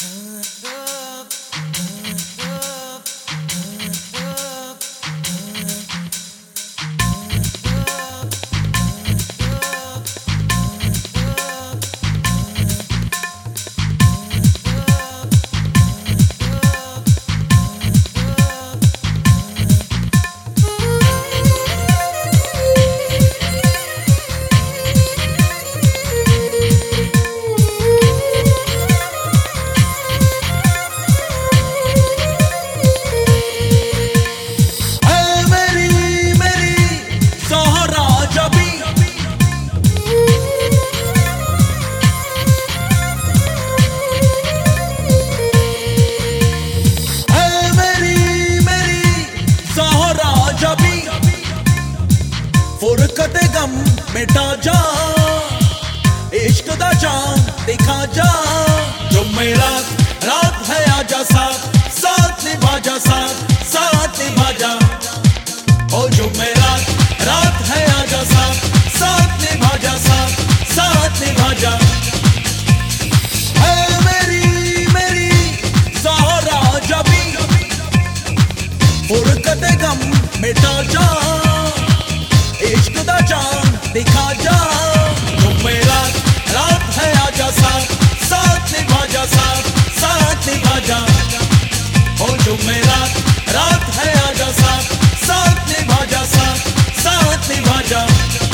फुरकते गम मिटा जा, इश्क दा चांद दिखा जा। जुमेरात रात है आजा साथ साथ निभा जा, साथ साथ निभा जा। ओ जुमेरात रात है आजा साथ साथ निभा जा, साथ साथ निभा जा। मेरी ज़हरा जबी, फुरकते गम मिटा जा, इश्क दा चांद दिखा जा। जुमेरात रात है आजा साथ साथ निभा जा, साथ साथ निभा जा। ओ जुमेरात रात है आजा साथ साथ निभा जा, साथ साथ निभा जा।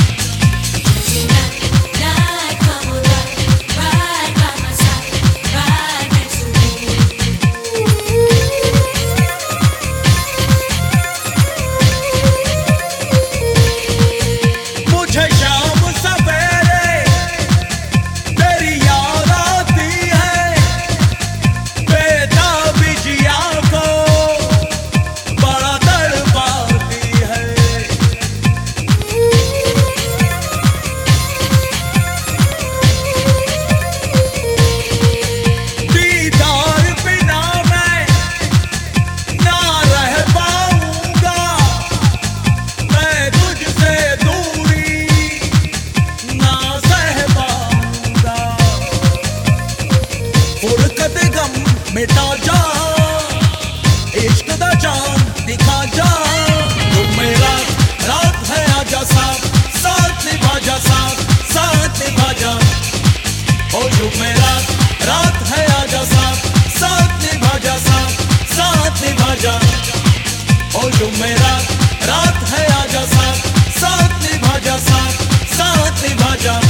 मिटा जा, इश्क दा चांद दिखा जा। जुमेरात रात है आजा साथ साथ निभा जा, साथ साथ निभा जा। ओ जुमेरात रात है आजा साथ साथ निभा जा, साथ साथ निभा जा। ओ जुमेरात रात है आजा साथ साथ निभा जा, साथ साथ निभा जा।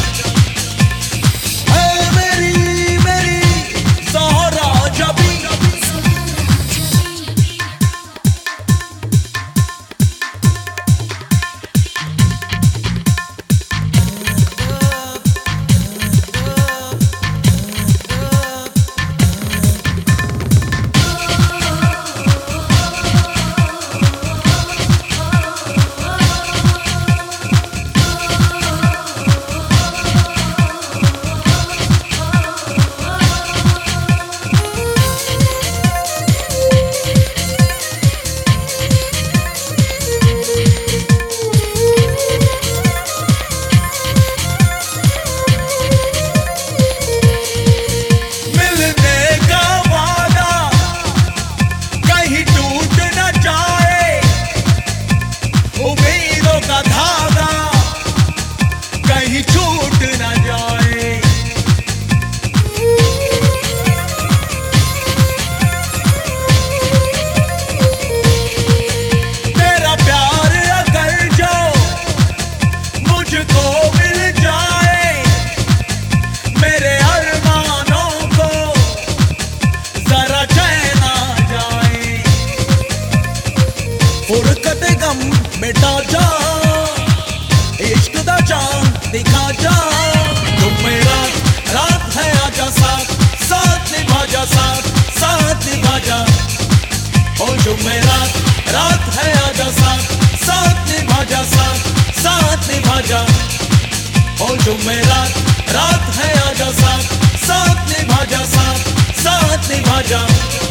फुरकते गम मिटा जा, इश्क दा चांद दिखा जा। जुमेरात रात है आजा साथ साथ निभा जा, साथ साथ निभा जा। ओ जुमेरात रात है आजा साथ साथ निभा जा, साथ साथ निभा जा। ओ जुमेरात रात है आजा साथ साथ निभा जा, साथ साथ निभा जा।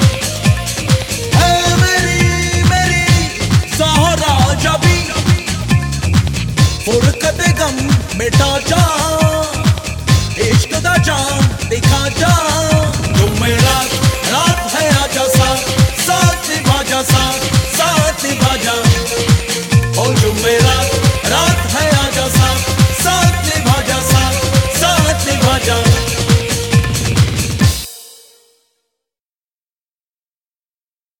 फुरकते गम मिटा जा, इश्क दा चांद दिखा जा। जुमेरात जा